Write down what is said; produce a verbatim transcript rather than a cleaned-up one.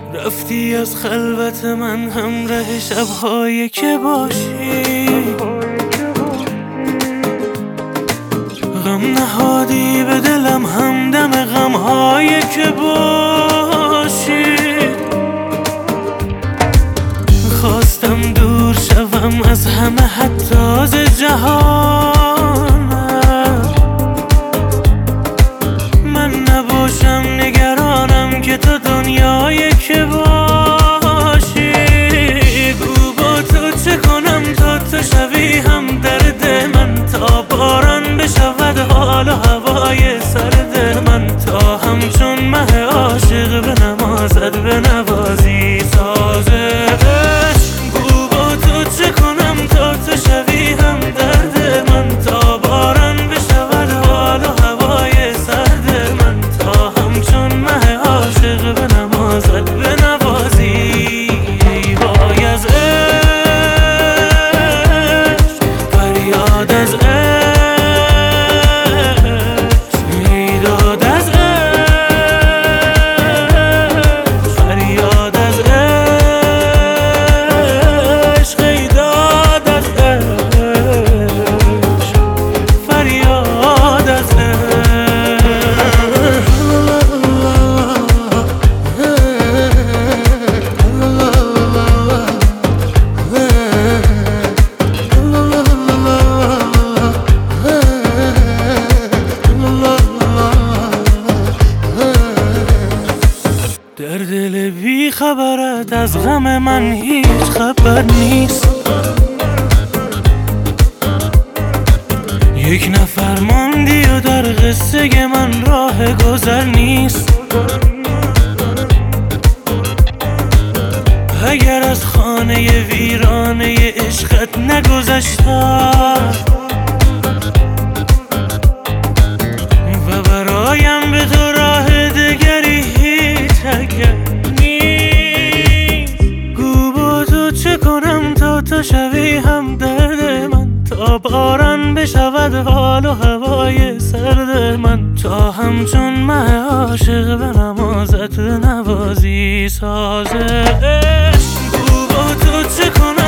رفتی از خلوت من همراه شب‌هایی که باشی، غم نهادی به دلم همدم غم‌هایی که باشی. خواستم دور شوم از همه حتی از جهانم، من نباشم نگرانم که تو دنیایی که باشی. گو با تو چه کنم تا تو شوی هم درد من، تا باران بشود حال و هوای سرد من، تا همچون مه عاشق به نمازت به نوازی سازه. گو با تو چه کنم تا تو شوی هم درد من، تا باران بشود حال و هوای سرد من، تا همچون مه عاشق به نمازت به نوازی. ای وای از عشق، فریاد از عشق، ای داد از عشق، فریاد از عشق، ای داد از عشق، فریاد از در دل بی خبرت از غم من هیچ خبر نیست. یک نفر ماندی و در قصه من راه گذر نیست. اگر از خانه ویرانه عشقت نگذشتم و برایم به تو راه دگری هیچ اگر نیست. گو با تو چه کنم تا تو شوی هم درد من، تا باران بشود حال و هوای سرد من، تا همچون مه عاشق به نمازت نوازی سازه. گو با تو چه کنم